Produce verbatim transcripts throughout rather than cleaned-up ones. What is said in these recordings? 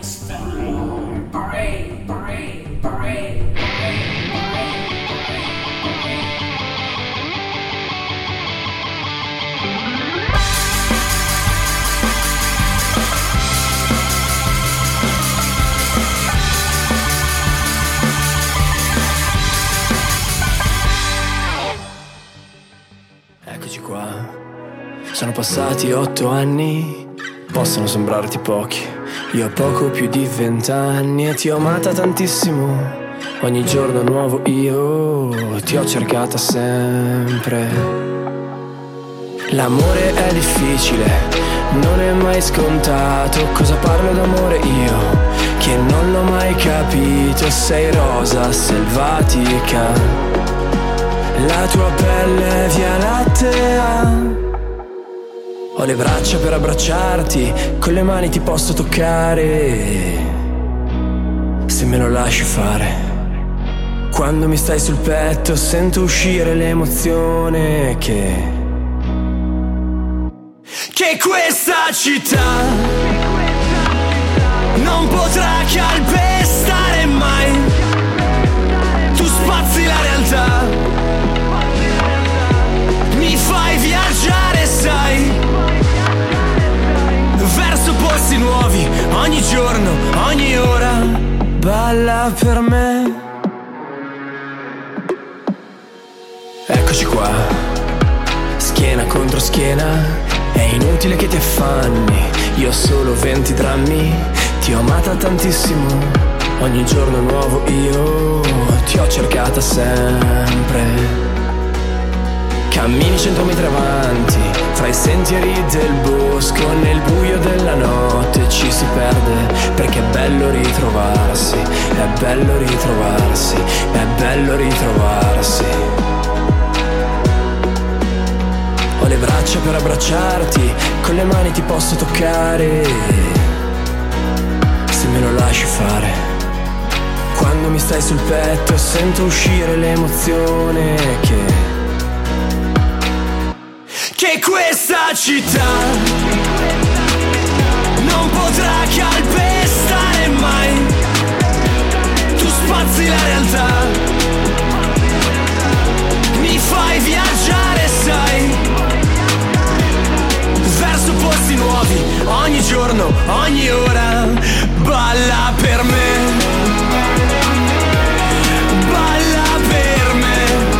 Sono passati otto anni, possono sembrarti pochi. Io ho poco più di vent'anni e ti ho amata tantissimo. Ogni giorno nuovo io ti ho cercata sempre. L'amore è difficile, non è mai scontato. Cosa parlo d'amore io, che non l'ho mai capito. Sei rosa selvatica, la tua pelle è via lattea. Ho le braccia per abbracciarti, con le mani ti posso toccare, se me lo lasci fare. Quando mi stai sul petto sento uscire l'emozione che Che questa città non potrà calpestare mai. Tu spazi la realtà, mi fai viaggiare, sai, verso posti nuovi, ogni giorno, ogni ora. Balla per me. Eccoci qua, schiena contro schiena. È inutile che ti affanni, io ho solo venti drammi. Ti ho amata tantissimo, ogni giorno nuovo io ti ho cercata sempre. Cammini cento metri avanti, tra i sentieri del bosco, nel buio della notte ci si perde, perché è bello ritrovarsi, è bello ritrovarsi, è bello ritrovarsi. Ho le braccia per abbracciarti, con le mani ti posso toccare, se me lo lasci fare. Quando mi stai sul petto sento uscire l'emozione che Che questa città non potrà calpestare mai. Tu spazi la realtà, mi fai viaggiare, sai, verso posti nuovi, ogni giorno, ogni ora. Balla per me, balla per me.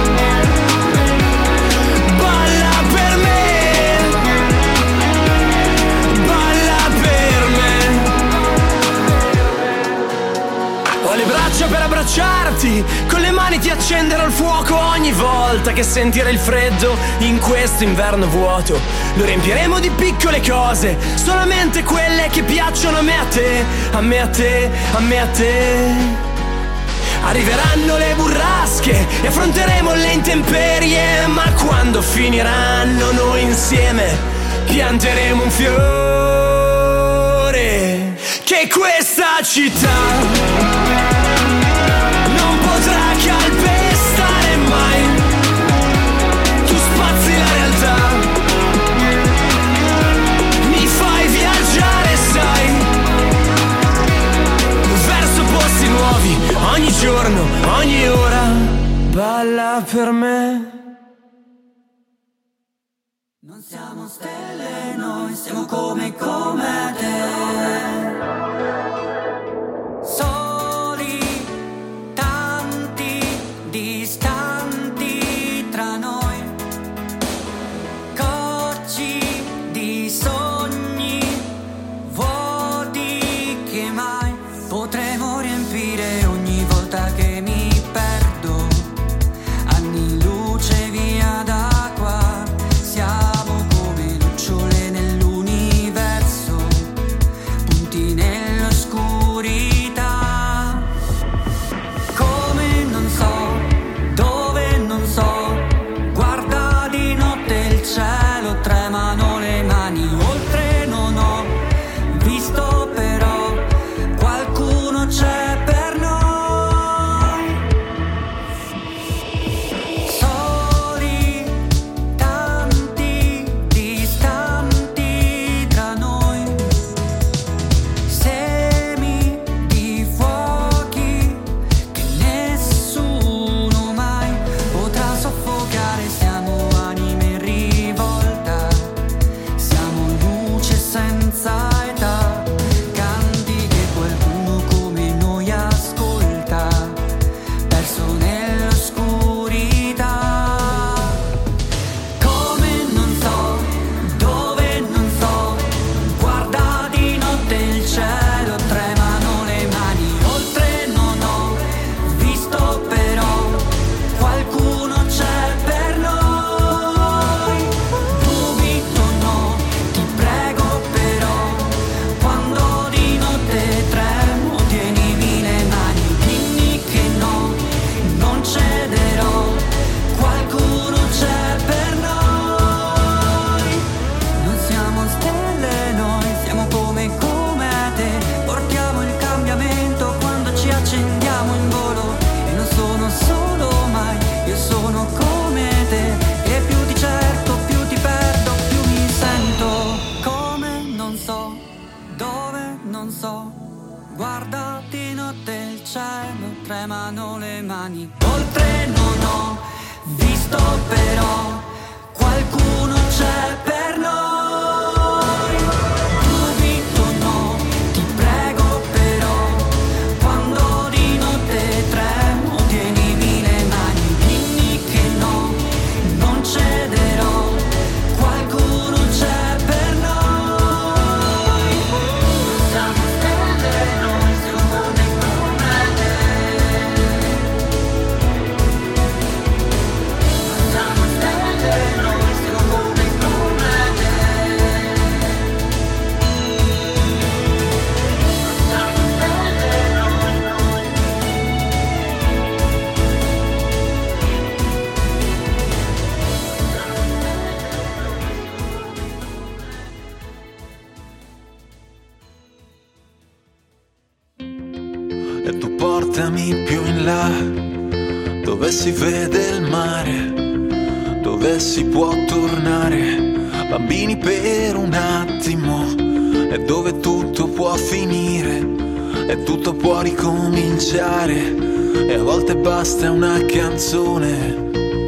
Per abbracciarti, con le mani ti accenderò il fuoco ogni volta che sentirai il freddo in questo inverno vuoto. Lo riempiremo di piccole cose, solamente quelle che piacciono a me, a te, a me, a te, a me, a te. Arriveranno le burrasche e affronteremo le intemperie, ma quando finiranno noi insieme pianteremo un fiore. Che questa città calpestare mai. Tu spazi la realtà, mi fai viaggiare, sai, verso posti nuovi, ogni giorno, ogni ora. Balla per me. Non siamo stelle, noi siamo come, come te. dove non so. Guarda di notte il cielo, tremano le mani. Oltre non ho visto però qualcuno c'è per noi. Dubito no, ti prego però, quando di notte tremo tienimi le mani. Dimmi che no, non cederò, qualcuno c'è per noi. Siamo stelle, noi siamo come come te. Siamo stelle, noi siamo come come te. Siamo stelle, noi, noi. E tu portami più in là, dove si vede il mare, dove si può tornare bambini per un attimo, e dove tutto può finire e tutto può ricominciare, e a volte basta una canzone.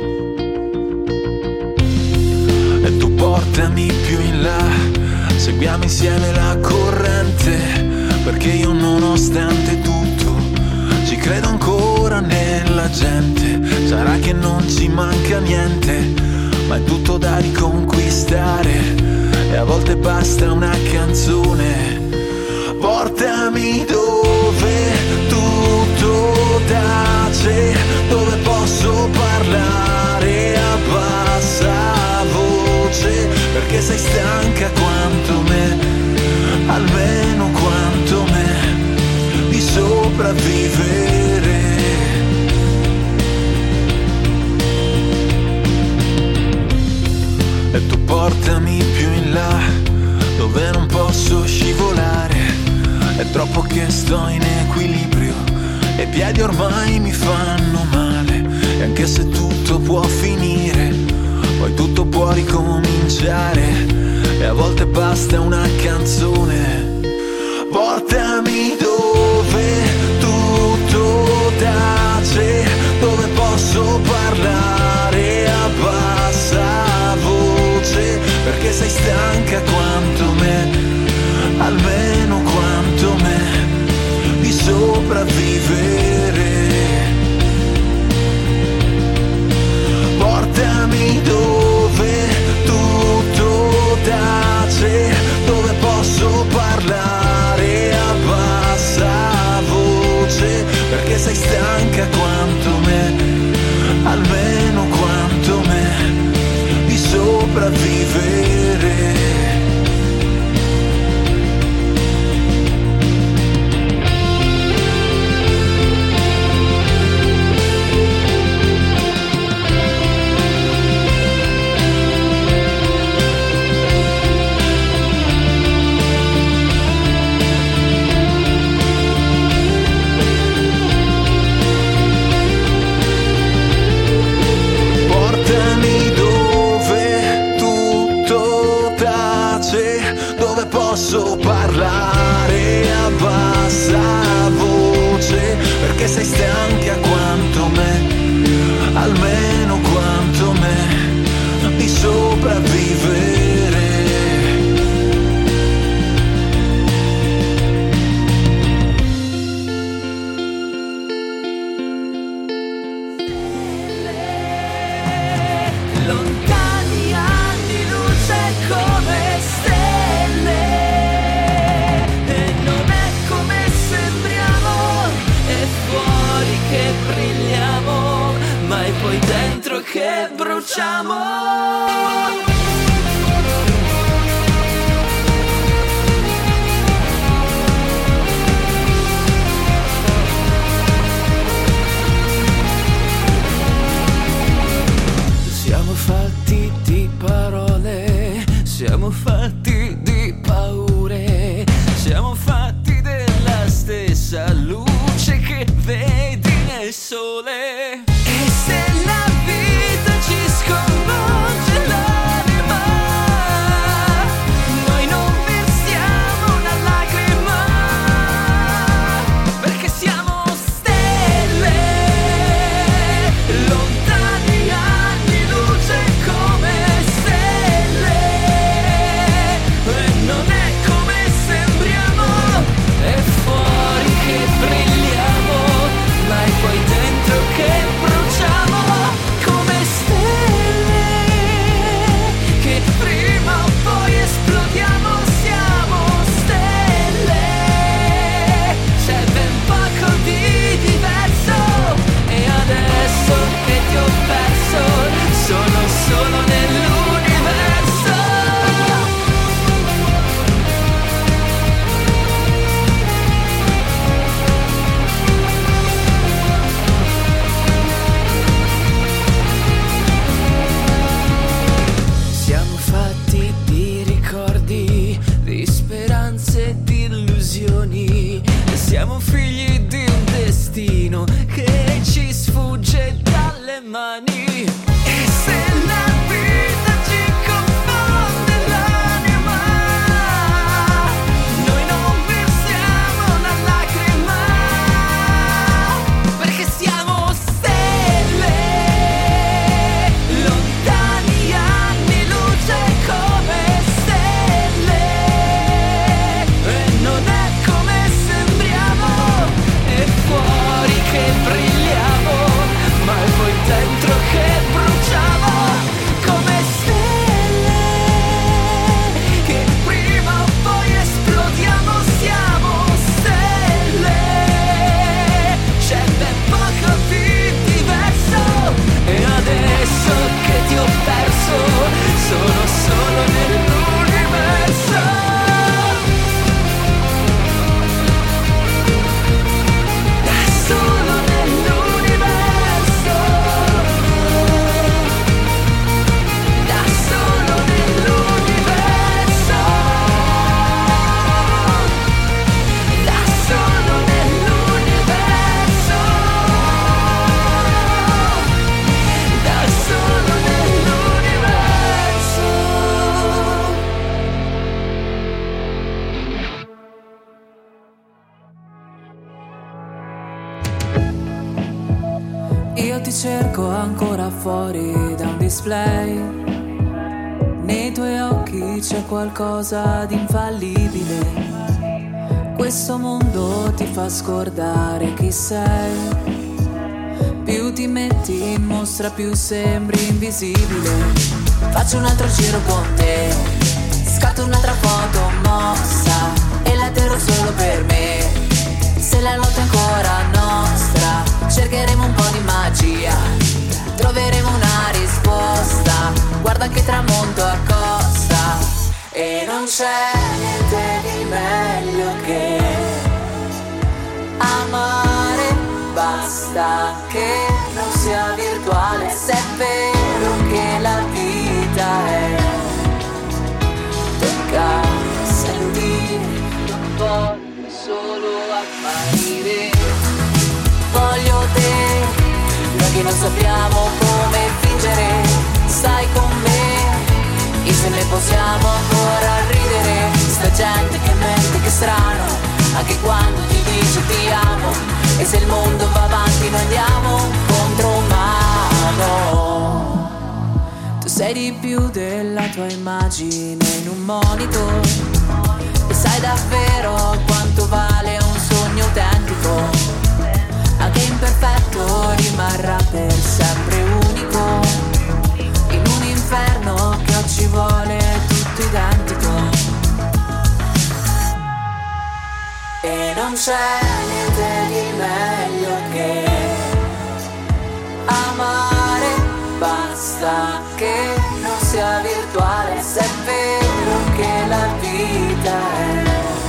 E tu portami più in là, seguiamo insieme la corrente, perché io nonostante tutto ci credo ancora nella gente. Sarà che non ci manca niente, ma è tutto da riconquistare, e a volte basta una canzone. Portami dove tutto tace, dove posso parlare a bassa voce, perché sei stanca quanto me, almeno quanto me, di sopravvivere. E tu portami più in là, dove non posso scivolare, è troppo che sto in equilibrio e i piedi ormai mi fanno male. E anche se tutto può finire, poi tutto può ricominciare, e a volte basta una canzone. Portami dove tutto tace, dove posso parlare a bassa voce, perché sei stanca quanto me, almeno quanto me, di sopravvivere. Portami dove tutto tace, dove posso parlare Siamo figli di un destino che ci sfugge dalle mani. E se la vita ci confonde l'anima, noi non versiamo una lacrima, perché siamo stelle, lontani anni luce come stelle, e non è come sembriamo, è fuori che brilliamo, ma è poi dentro che bruciamo, come stelle che prima o poi esplodiamo. Siamo stelle, c'è ben poco di diverso, e adesso che ti ho perso sono solo nell'universo. Solo nell'universo, da solo nell'universo, da solo nell'universo, da solo nell'universo. Io ti cerco ancora fuori da un display, nei tuoi occhi c'è qualcosa di infallibile. Questo mondo ti fa scordare chi sei, più ti metti in mostra più sembri invisibile. Faccio un altro giro con te, scatto un'altra foto mossa e la terrò solo per me. Se la notte è ancora nostra, cercheremo un po' di magia, troveremo una risposta. Guarda che tramonto accosta, e non c'è niente di meglio che amare. Basta che non sia virtuale, se è vero che la vita è tocca sentire, non voglio solo apparire. Voglio te, noi che non sappiamo come fingere, stai con me, insieme possiamo ancora ridere. Sta gente che mente, che strano, anche quando ti dice ti amo, e se il mondo va avanti noi andiamo contro mano. Tu sei di più della tua immagine in un monitor, e sai davvero quanto vale un sogno autentico. Anche imperfetto rimarrà per sempre unico, in un inferno che oggi vuole tutto identico. E non c'è niente di meglio che amare. Basta che non sia virtuale, se è vero che la vita è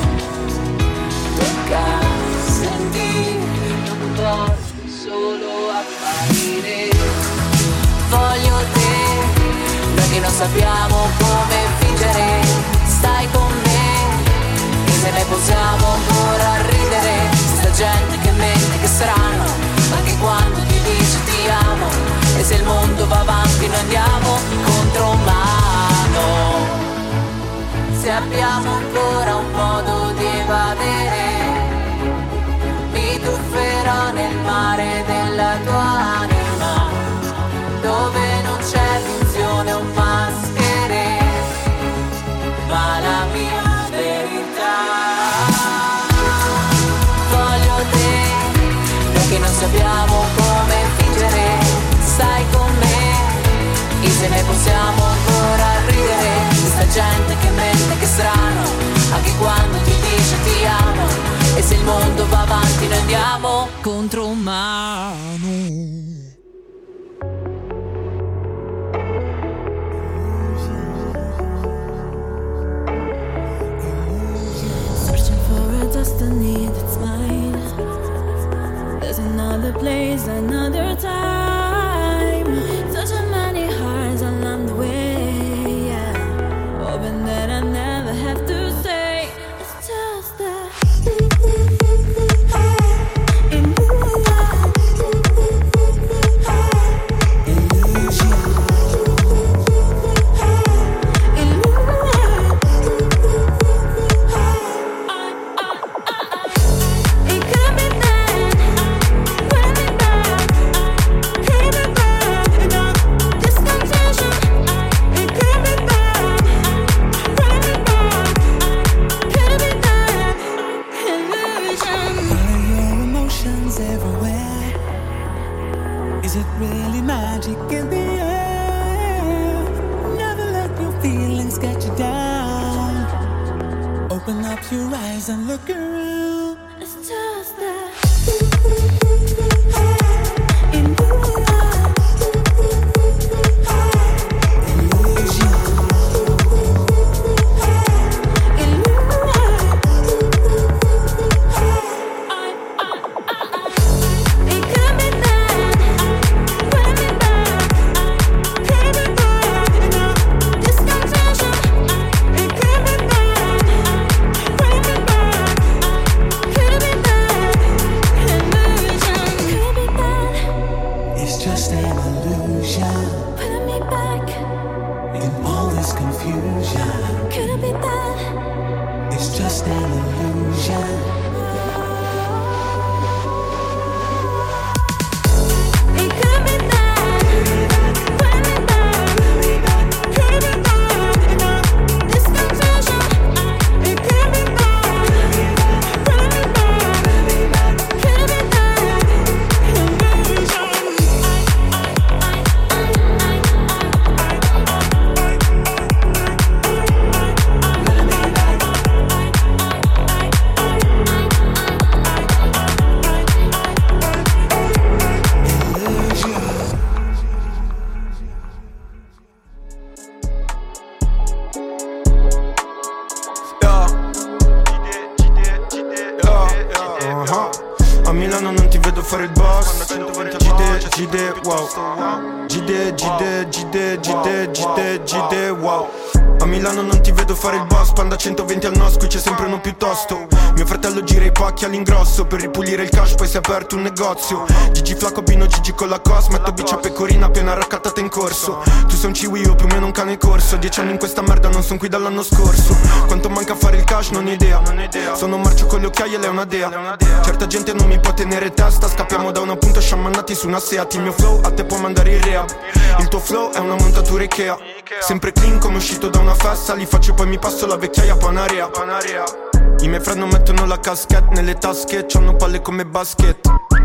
tocca sentire, non voglio solo apparire. Voglio te, noi che non sappiamo come fingere, stai con me, insieme possiamo ancora ridere. Sta gente che mente, che strano, anche quando ti dice ti amo, e se il mondo va avanti noi andiamo contro mano. Se abbiamo ancora un modo di evadere, mi tufferò nel mare della tua anima, dove non c'è finzione o maschere, ma la mia verità. Voglio te, noi che non sappiamo come fingere, stai con me, insieme possiamo ancora ridere. Questa gente che mente, che strano, anche quando ti dice ti amo, e se il mondo va avanti noi andiamo contro mano. Destiny that's mine. There's another place, another time. Such a many hearts along the way, yeah. Hoping that I never have to say it's just that look around, it's just that centoventi al Nosco, c'è sempre uno piuttosto. Mio fratello gira i pacchi all'ingrosso per ripulire il cash, poi si è aperto un negozio. Gigi Flacco, Pino, Gigi con la cos, metto bici a pecorina appena raccattata in corso. Tu sei un ciwi, io più o meno un cane corso. Dieci anni in questa merda, non son qui dall'anno scorso. Quanto manca a fare il cash, non ho idea. Sono un marcio con le occhiaie, lei è una dea. Certa gente non mi può tenere testa, scappiamo da una punta sciamannati su una Seat. Il mio flow a te può mandare in rea. Il tuo flow è una montatura Ikea. Sempre clean come uscito da una festa, li faccio e poi mi passo la vecchiaia Panarea. I miei friend non mettono la caschette nelle tasche, c'hanno palle come basket.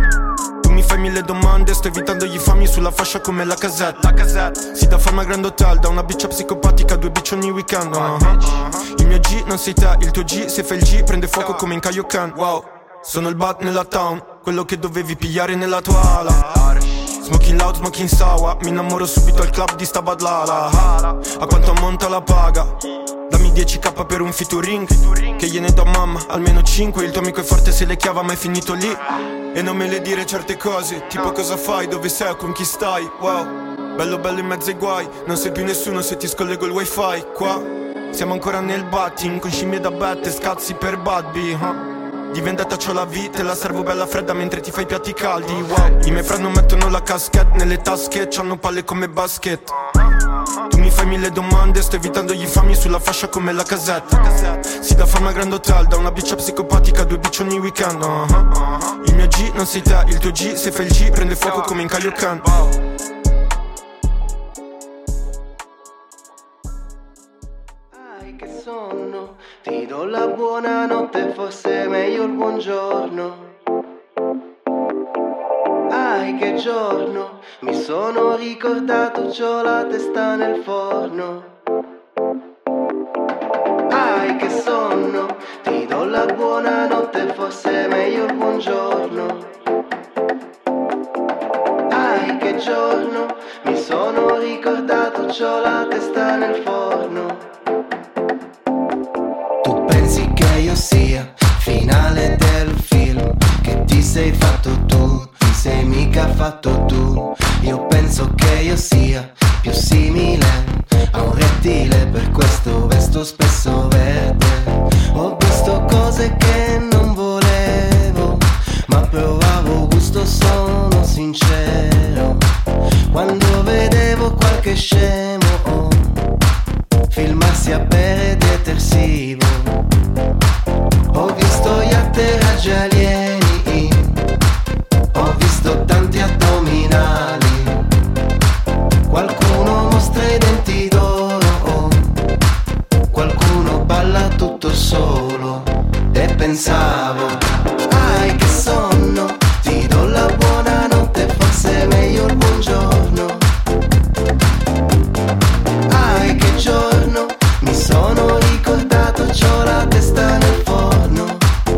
Tu mi fai mille domande, sto evitando gli fami sulla fascia come la casetta. Si dà fama a Grand Hotel, da una biccia psicopatica, due bitch ogni weekend. uh-huh. Il mio G non sei te, il tuo G, se fai il G prende fuoco come in Kaioken. Wow, sono il bat nella town, quello che dovevi pigliare nella tua ala. Smoking loud, smoking sour, mi innamoro subito al club di sta badlala. A quanto ammonta la paga? Dammi dieci k per un featuring, che gliene do a mamma, almeno cinque. Il tuo amico è forte se le chiava ma è finito lì. E non me le dire certe cose, tipo cosa fai, dove sei o con chi stai. Wow, bello bello in mezzo ai guai, non sei più nessuno se ti scollego il wifi. Qua siamo ancora nel batting, con scimmie da bette, scazzi per bad bee, huh? Di vendetta c'ho la vita e la servo bella fredda mentre ti fai i piatti caldi. Wow, i miei friend non mettono la caschette nelle tasche, c'hanno palle come basket. Tu mi fai mille domande, sto evitando gli fami sulla fascia come la casetta. Si dà fama a Grand Hotel, da una biccia psicopatica, due bitch ogni weekend. uh-huh. Il mio G non sei te, il tuo G, se fai il G prende fuoco come in Kaioken. Ai che sonno, ti do la buonanotte, forse meglio il buongiorno. Ai che giorno, mi sono ricordato, c'ho la testa nel forno. Ai che sonno, ti do la buonanotte, forse meglio il buongiorno. Ai che giorno, mi sono ricordato, c'ho la testa nel forno. Tu pensi che io sia finale del film, che ti sei fatto tu, ti sei mica fatto tu. Io penso che io sia più simile a un rettile, per questo vesto spesso verde. Ho visto cose che non volevo, ma provavo gusto, sono sincero. Quando vedevo qualche scemo filmarsi a bere detersivo, ho visto gli atterraggi alieni, ho visto tanti addominali. Qualcuno mostra i denti d'oro, qualcuno balla tutto solo. E pensavo, ai che sonno, ti do la buonanotte, forse è meglio il buongiorno. Ai che giorno, mi sono ricordato, c'ho la testa nel forno.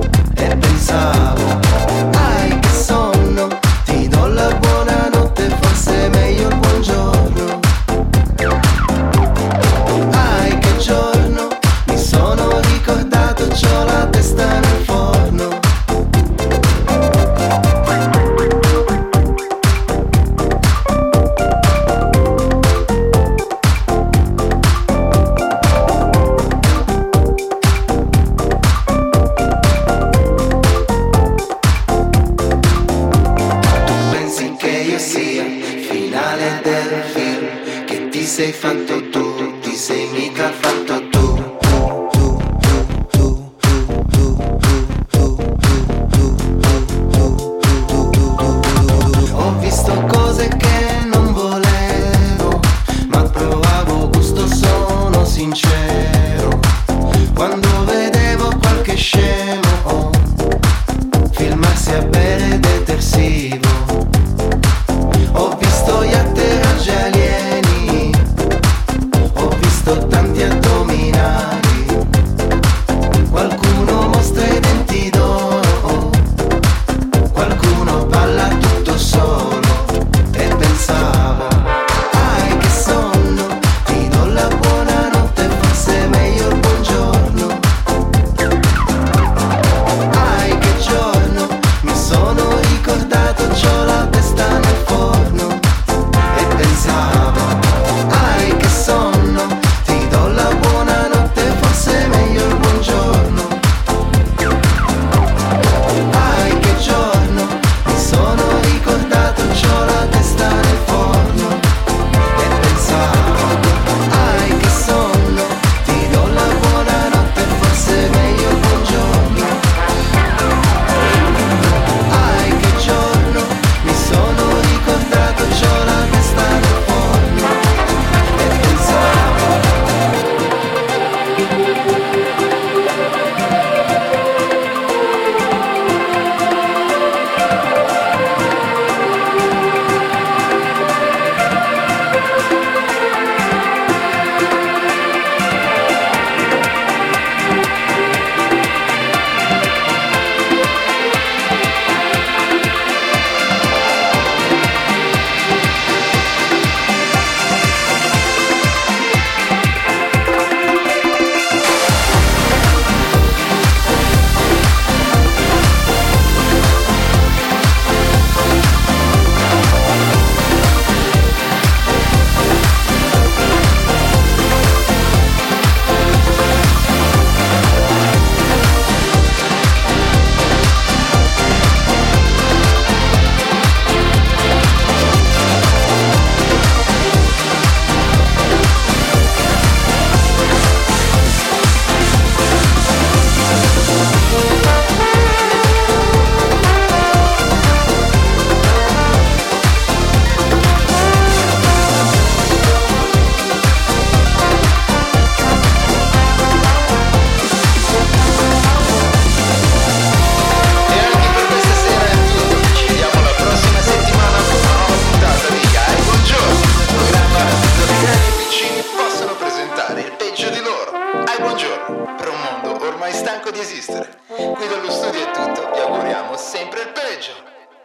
studio è tutto, vi auguriamo sempre il peggio.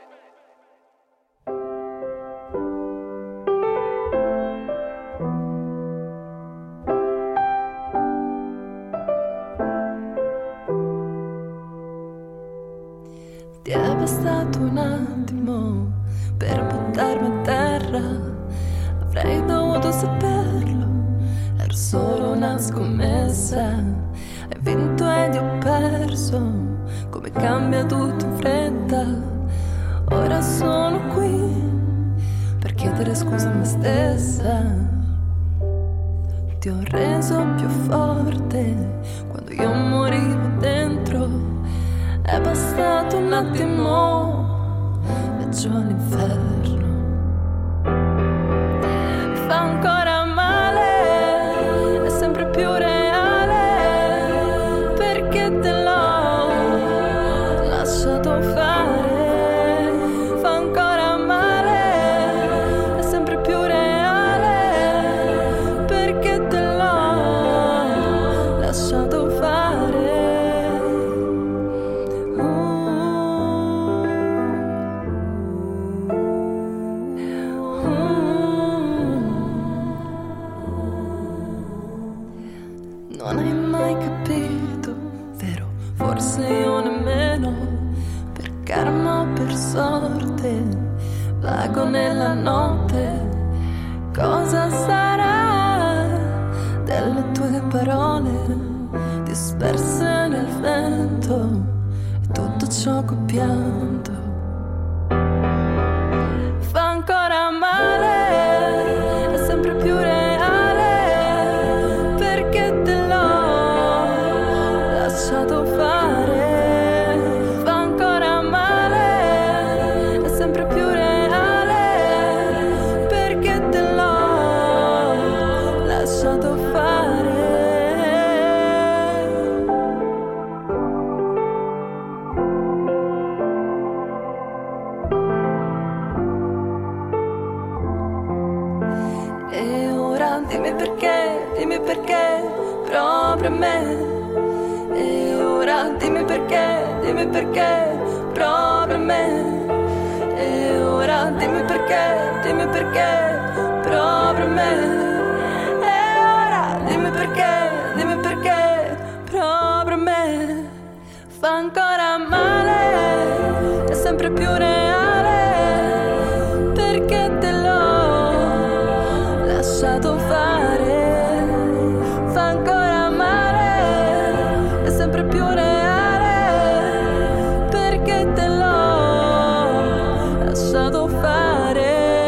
Ti è bastato un attimo per buttarmi a terra, avrei dovuto saperlo, era solo una scommessa. Hai vinto ed io ho perso, come cambia tutto in fretta. Ora sono qui per chiedere scusa a me stessa. Ti ho reso più forte quando io morivo dentro. È bastato un attimo e giù all'inferno. Fa ancora male, è sempre più reale, perché te l'ho lasciato fare. Fa ancora male, è sempre più reale, perché te l'ho lasciato fare. Non hai mai capito, vero? Forse io nemmeno. Per karma o per sorte, vago nella notte. Cosa sarà delle tue parole disperse nel vento e tutto ciò che ho pianto? Fa ancora male, è sempre più reale, perché te lasciato fare. Fa ancora male, è sempre più reale, perché te l'ho lasciato fare. E ora dimmi perché, dimmi perché, proprio a me. E ora dimmi perché, dimmi perché, proprio a me. E ora dimmi perché, dimmi perché, proprio a me. E ora dimmi perché, dimmi perché, proprio a me. Fa ancora male, è sempre più reale, perché te l'ho lasciato fare. Fa ancora male, è sempre più reale, perché te l'ho lasciato fare.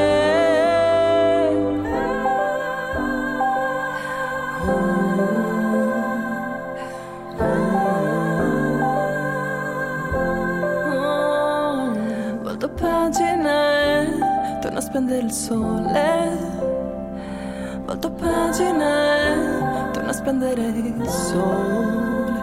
Volto pagina e torno a spendere il sole. Volto pagina e torno a spendere il sole.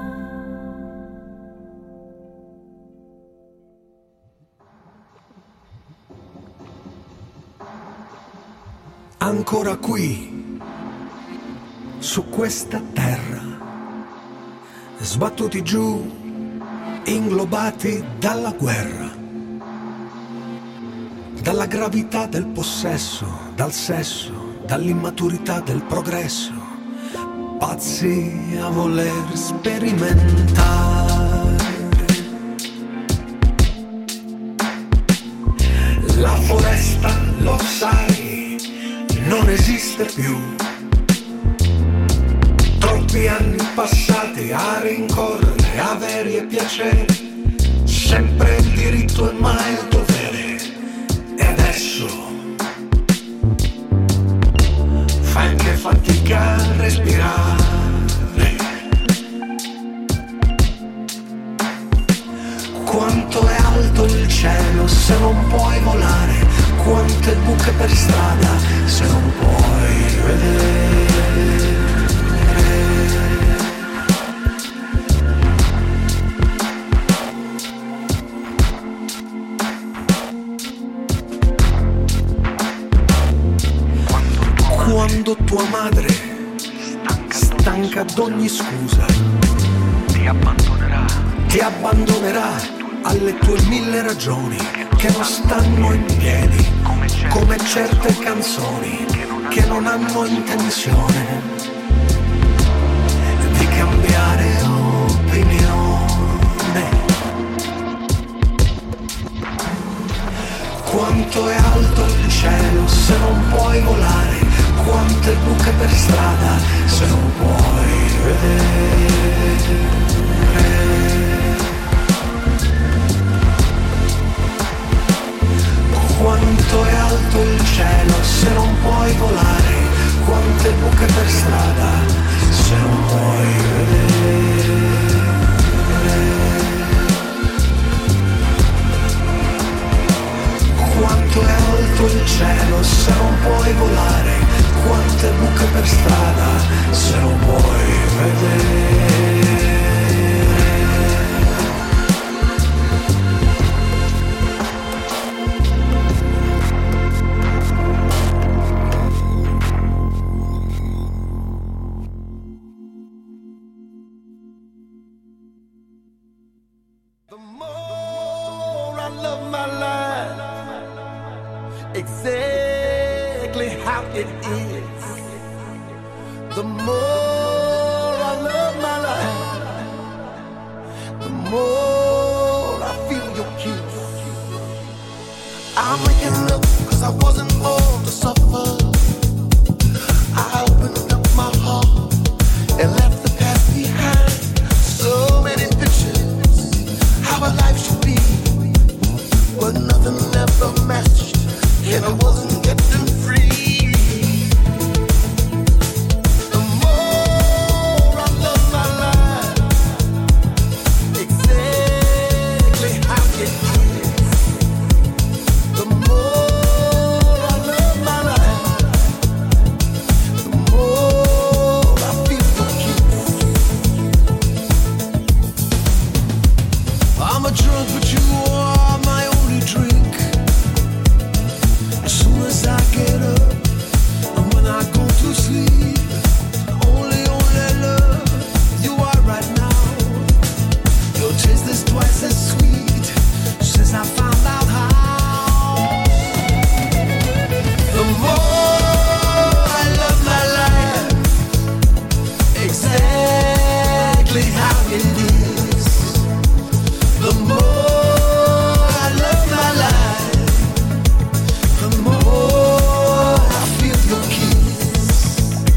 Ancora qui, su questa terra, sbattuti giù, inglobati dalla guerra, dalla gravità del possesso, dal sesso, dall'immaturità del progresso, pazzi a voler sperimentare. La foresta, lo sai, non esiste più. Troppi anni passati a rincorrere averi e piaceri, sempre il diritto e mai il dovere. E adesso fai anche fatica a respirare. Quanto è alto il cielo se non puoi volare, quante buche per strada se non puoi vedere. Quando tua madre, stanca d'ogni scusa, ti abbandonerà, ti abbandonerà alle tue mille ragioni che non stanno in piedi, come certe canzoni che non hanno intenzione di cambiare opinione. Quanto è alto il cielo se non puoi volare, quante buche per strada se non puoi vedere. Quanto è alto il cielo se non puoi volare, quante buche per strada se non puoi vedere. Quanto è alto il cielo se non puoi volare, quante buche per strada se non puoi vedere. Exactly how it is. The more I love my life, the more I feel your kiss. I'm waking up cause I wasn't born to suffer. I opened up my heart and left the past behind. So many pictures, how a life should be, but nothing ever matched, and I wasn't getting free. The more I love my life, exactly how it is. The more I love my life, the more I feel your kiss. I'm a drunk, but you are my only drink. As soon as I get up and when I go to sleep, only, only love you are right now. Your taste is twice as sweet since I found out how. The more I love my life, exactly how it is. The more I love my life, the more I feel your kiss.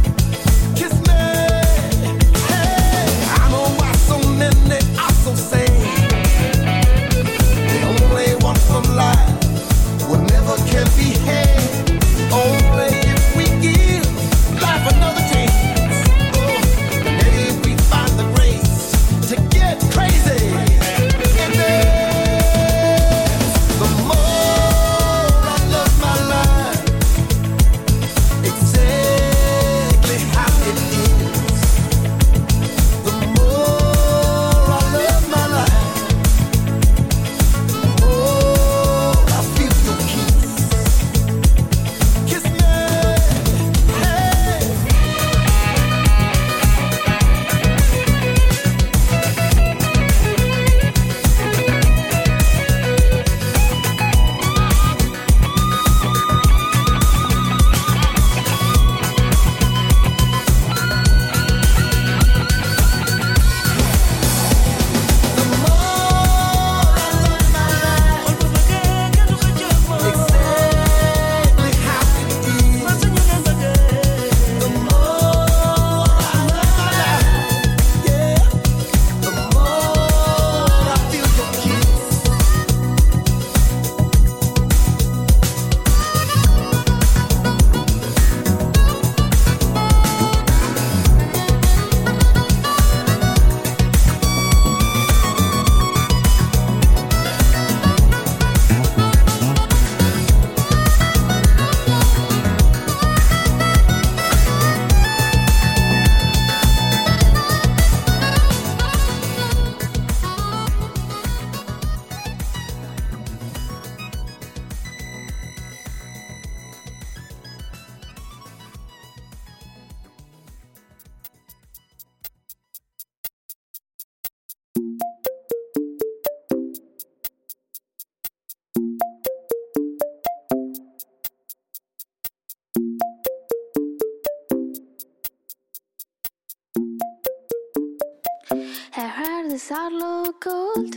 eyes are low gold,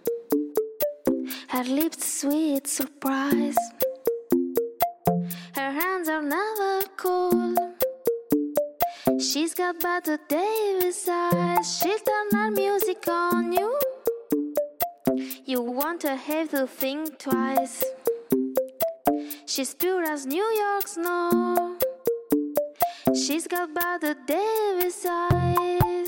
her lips sweet surprise, her hands are never cold. She's got Bette Davis eyes, she'll turn her music on you. You won't have to think twice. She's pure as New York snow. She's got Bette Davis eyes.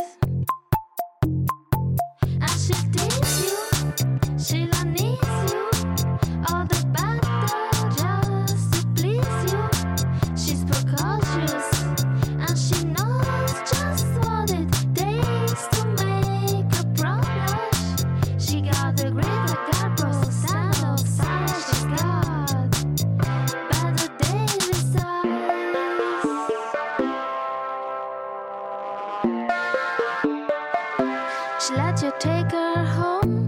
And she'll tease you, she'll unease you, all the better just to please you. She's precocious, and she knows just what it takes to make a promise. She got the great Garbo sandal side. She's got Bette Davis eyes. She let you take her home.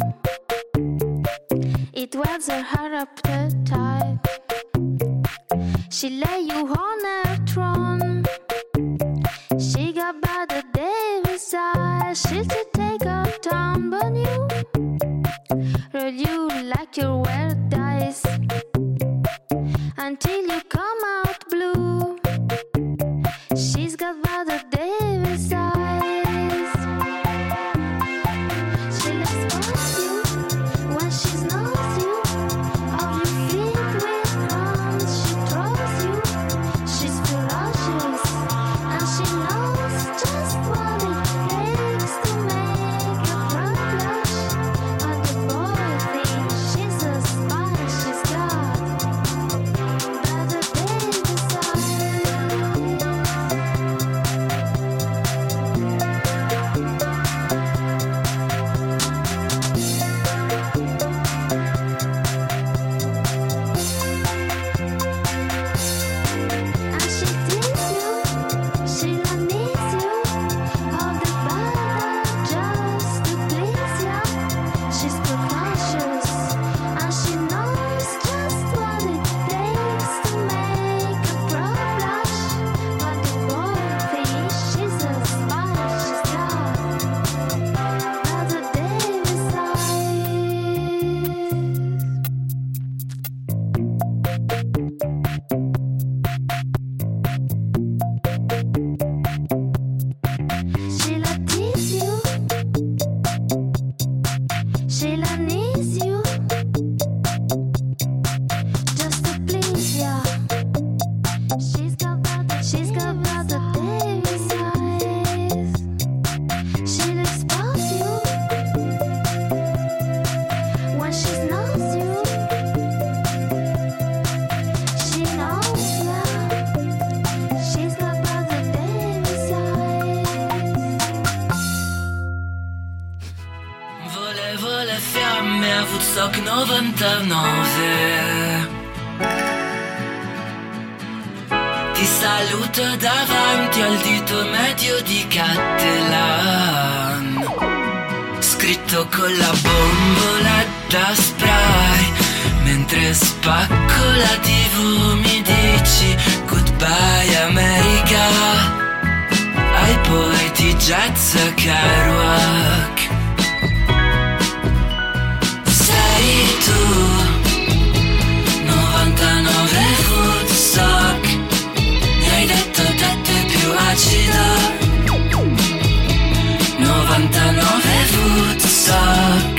It wets her heart up the tide. She lay you on her throne. She got Bette Davis eyes. She'll take her town, but you roll you like your weird dice until you come out blue. She's got Bette Davis eyes. She'll expose you when she knows you. All your feet with crumbs she throws you. She's ferocious, and she knows just what it takes to make a crowd blush. But the boy thinks she's a spy. She's got Bette Davis eyes. And she'll tease you, she'll unease you, all the better just to please ya. She's precocious, and she knows just what it takes to make a pro blush. But the boy thinks she's a spy. She's got Bette Davis eyes. She'll tease you, she'll unease you, just to please ya. She's got Bette, she's got Bette Davis eyes. She'll expose you when she knows you. She knows ya. She's got Bette Davis eyes. Volevo le fiamme a Woodstock novantanove. Ti saluto davanti al dito medio di Cattelan, scritto con la bomboletta spray. Mentre spacco la tivù mi dici goodbye America. Ai poeti jazz e Kerouac. Sei tu, novantanove Woodstock. Mi hai detto tette più acido. novantanove Woodstock.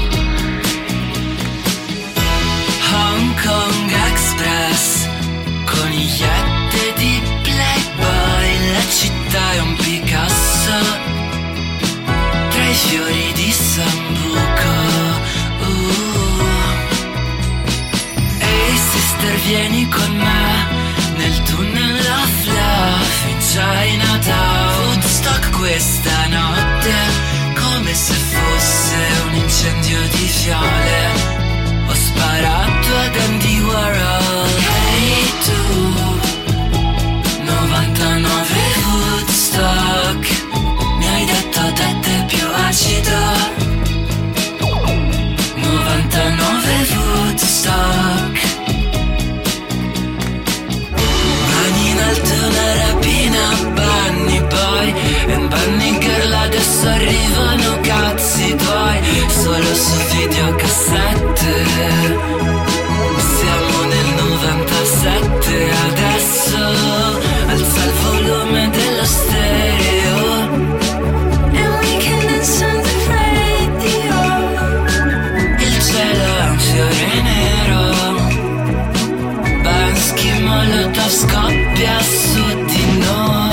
Hong Kong Express, conigliette di Playboy. La città è un Picasso tra i fiori di Sambuco. uh. Ehi sister, vieni con me nel tunnel of love in Chinatown. Woodstock questa notte, come se fosse un incendio di fiole. Ho sparato ad Andy Warhol. Ehi tu, novantanove Woodstock. Mi hai detto tette più acido. novantanove Woodstock. Mani in alto, una rapina, Bunny Boy e Bunny Girl. Adesso arrivano cazzi solo su videocassette. Siamo nel novantasette adesso, alza il volume dello stereo And we can dance on the radio. Il cielo è un fiore nero, Bansky Molotov scoppia su di noi.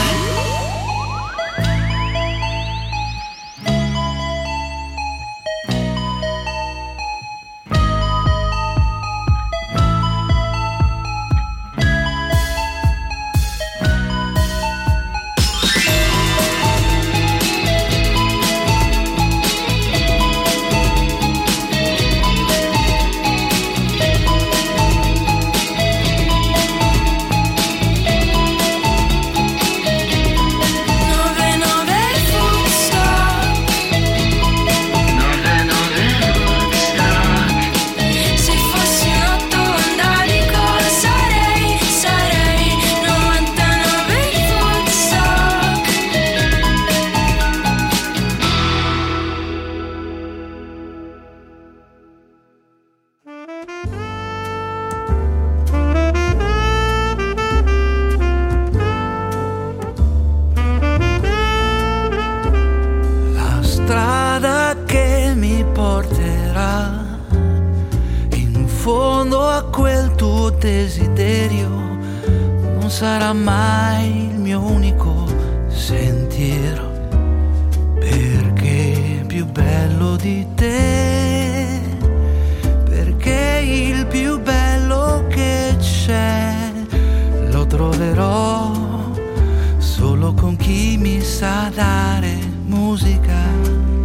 Desiderio non sarà mai il mio unico sentiero, perché più bello di te, perché il più bello che c'è lo troverò solo con chi mi sa dare musica.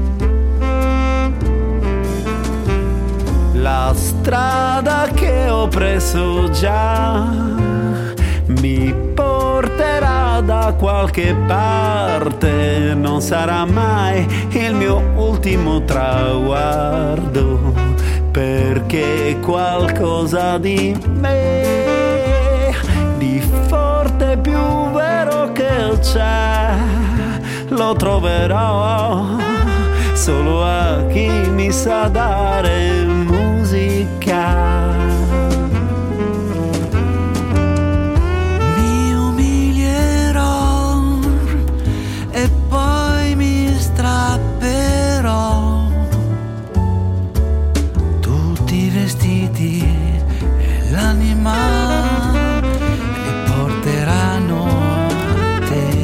La strada che ho preso già mi porterà da qualche parte, non sarà mai il mio ultimo traguardo, perché qualcosa di me, di forte più vero che c'è, lo troverò solo a chi mi sa dare musica. Mi umilierò e poi mi strapperò tutti i vestiti e l'anima mi porteranno a te.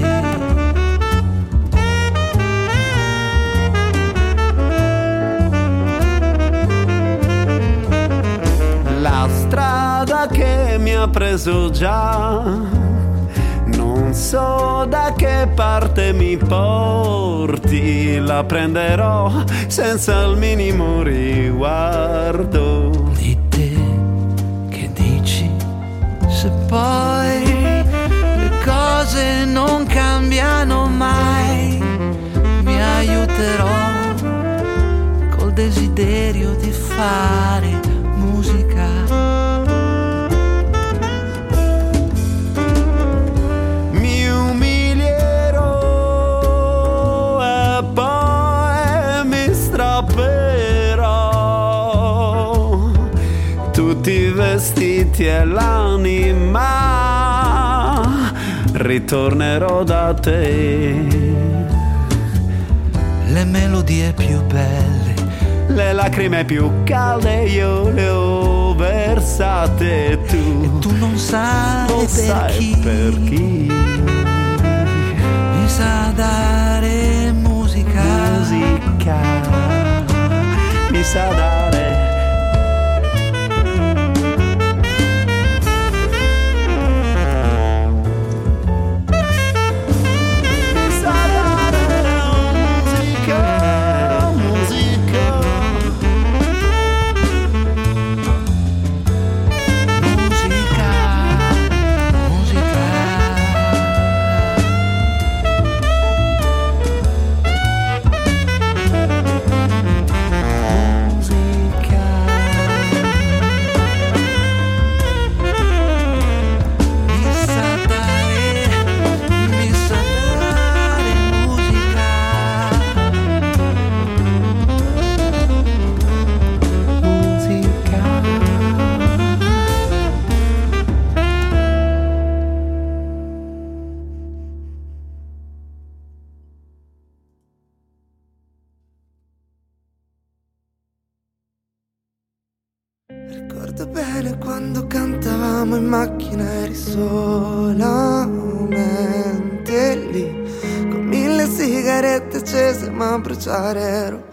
La strada che mi ha preso già, non so da che parte mi porti, la prenderò senza il minimo riguardo di te. Che dici se poi le cose non cambiano mai? Mi aiuterò col desiderio di fare musica. Mi umilierò e poi mi strapperò tutti i vestiti e l'anima, ritornerò da te. Le melodie più belle, le lacrime più calde io le ho versate, tu, e tu non sai, non per, sai chi per chi mi sa dare musica, musica mi sa dare. musica. Ricordo bene quando cantavamo in macchina, eri solamente lì, con mille sigarette accese ma a bruciare ero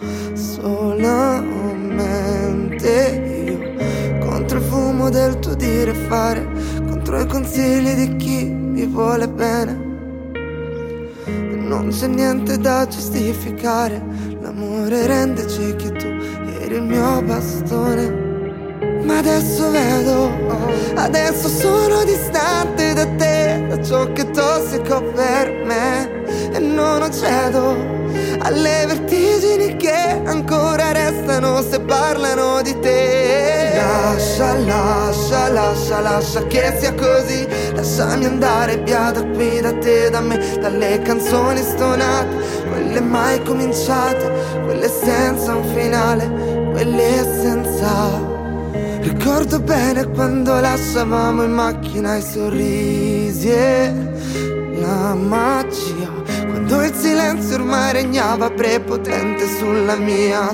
solamente io, contro il fumo del tuo dire e fare, contro i consigli di chi mi vuole bene. E non c'è niente da giustificare, l'amore rende ciechi e tu eri il mio bastone. Ma adesso vedo, adesso sono distante da te, da ciò che è tossico per me, e non cedo alle vertigini che ancora restano se parlano di te. Lascia, lascia, lascia, lascia che sia così, lasciami andare via da qui, da te, da me, dalle canzoni stonate, quelle mai cominciate, quelle senza un finale, quelle senza. Ricordo bene quando lasciavamo in macchina i sorrisi e la magia, quando il silenzio ormai regnava prepotente sulla mia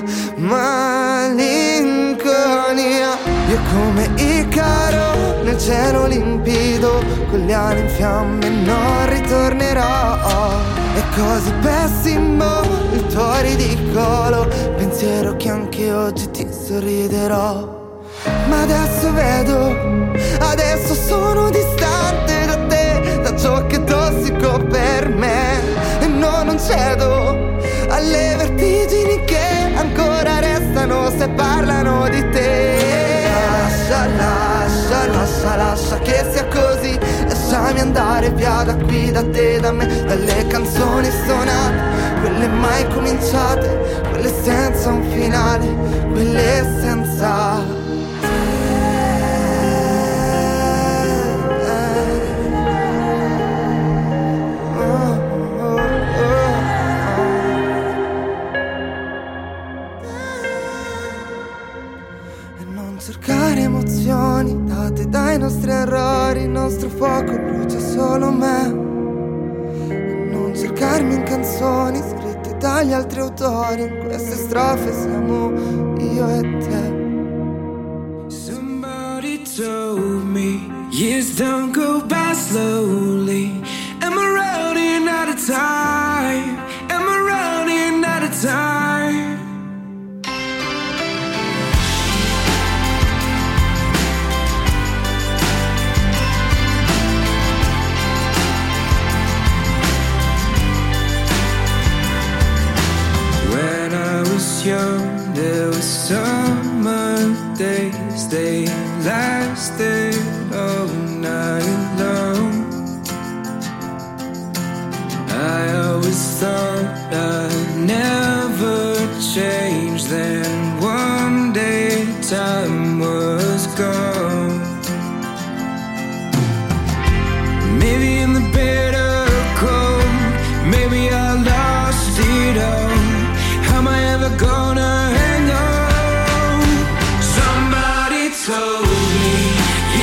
malinconia. Io come Icaro nel cielo limpido, con le ali in fiamme non ritornerò. È così pessimo il tuo ridicolo pensiero che anche oggi ti sorriderò. Ma adesso vedo, adesso sono distante da te, da ciò che è tossico per me, e no, non cedo alle vertigini che ancora restano se parlano di te. Lascia, lascia, lascia, lascia che sia così, lasciami andare via da qui, da te, da me, dalle canzoni suonate, quelle mai cominciate, quelle senza un finale, quelle senza. Cercare emozioni date dai nostri errori, il nostro fuoco brucia solo me. E non cercarmi in canzoni scritte dagli altri autori, in queste strofe siamo io e te. Somebody told me years don't go by slowly. Am I running out of time? Am I running out of time? Young, there were summer days, they lasted all night long. I always thought I'd never change, then one day time was gone. Maybe in the bitter cold, maybe I lost it all. Am I ever gonna hang on? Somebody told me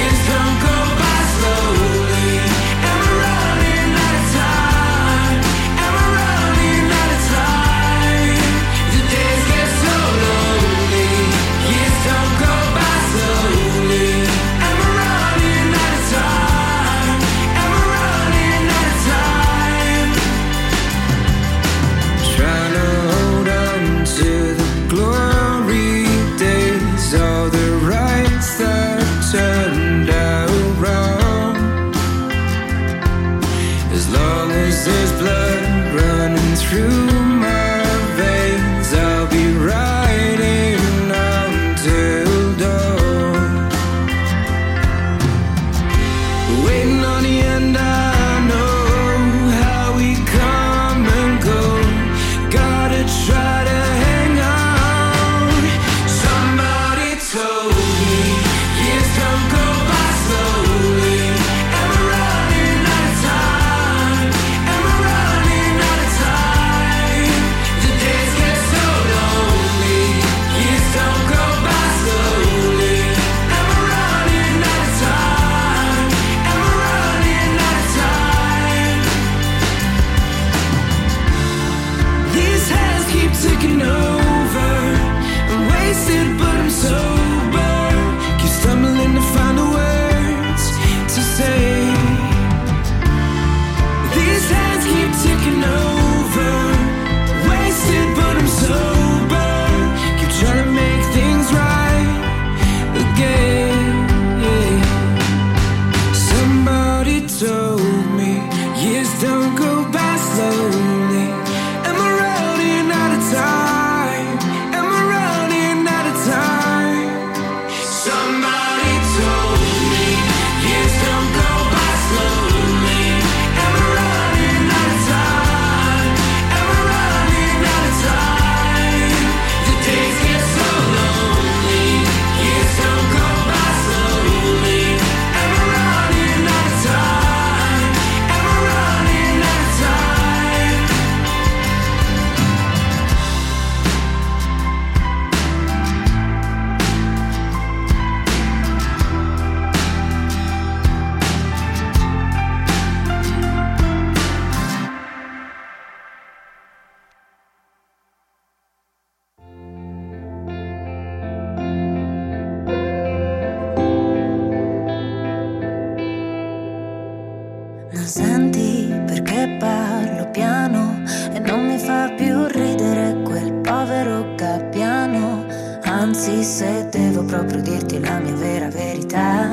dirti se devo proprio dirti la mia vera verità.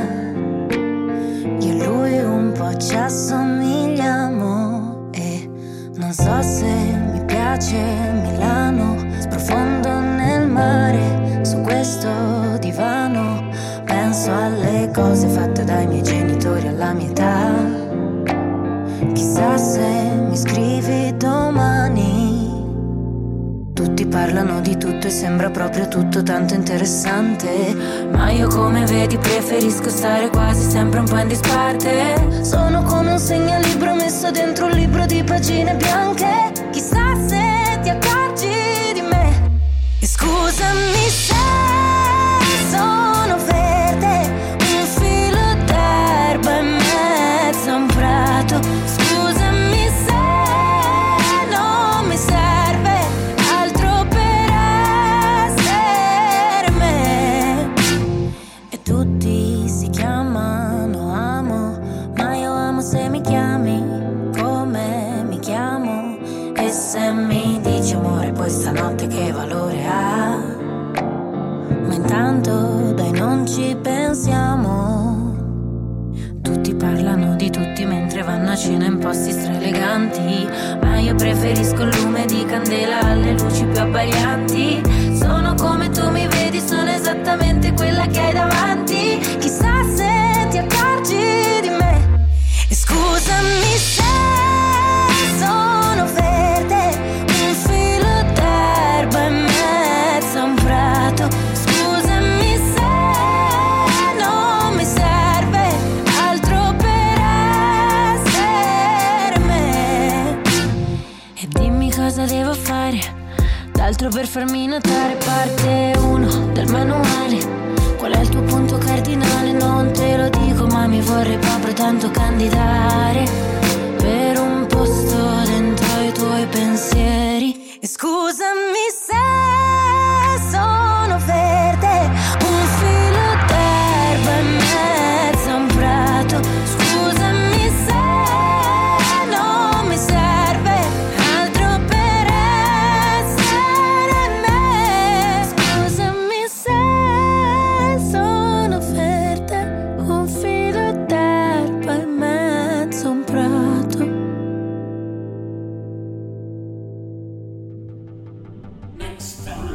Io e lui un po' ci assomigliamo e non so se mi piace Milano. Sprofondo nel mare su questo divano, penso alle cose fatte dai miei genitori alla mia età. Chissà se mi scrivi domani. Tutti parlano di tutto e sembra proprio tutto tanto interessante, ma io come vedi preferisco stare quasi sempre un po' in disparte. Sono come un segnalibro messo dentro un libro di pagine bianche. Chissà se ti accorgi di me. E scusami se sono verde, un filo d'erba in mezzo a un prato. Scusami se non mi serve altro per essere me. E tutti si chiamano amo, ma io amo se mi chiami come mi chiamo. E se mi dici amore poi stanotte che valore ha? Ma intanto dai non ci pensiamo. Tutti parlano di tutti mentre vanno a cena in posti straeleganti, ma io preferisco il lume di candela alle luci più abbaglianti. Sono come tu mi vedi, sono esattamente quella che hai davanti. Chissà se ti accorgi di me. E scusami se sono verde, un filo d'erba in mezzo a un prato. Scusami se non mi serve altro per essere me. E dimmi cosa devo fare d'altro per farmi notare. Parte uno del manuale. Qual è il tuo punto cardinale? Non te lo dico, ma mi vorrei proprio tanto candidare per un posto dentro i tuoi pensieri. E scusami se sono verde, un filo d'erba in mezzo a un prato. Scusami se non mi serve altro per essere me. Scusami se sono verde, un filo d'erba in mezzo a un prato. Next time.